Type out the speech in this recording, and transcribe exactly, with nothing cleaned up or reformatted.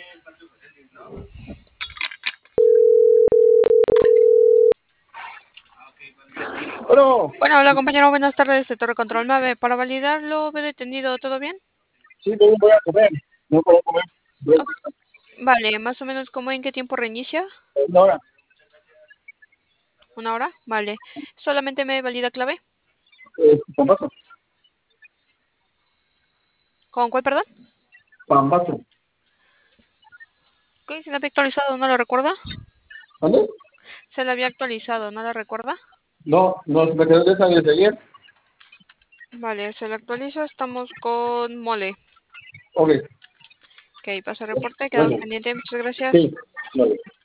Bueno, Bueno, hola compañero, buenas tardes de Torre Control nueve. Para validarlo, ¿ve detenido todo bien? sí, voy voy a comer. No puedo comer. Voy a Ok, comer vale, más o menos como en qué tiempo reinicia. una hora. ¿Una hora? Vale. ¿Solamente me valida clave? Eh, pambazo. ¿Con cuál, perdón? Pambazo. Ok, se le había actualizado, ¿no lo recuerda? ¿Vale? Se le había actualizado, ¿no lo recuerda? No, no, me quedé de esa desde ayer. Vale, se le actualiza, estamos con mole. Ok, Ok, pasa reporte, quedamos gracias. pendiente, muchas gracias. Sí, vale.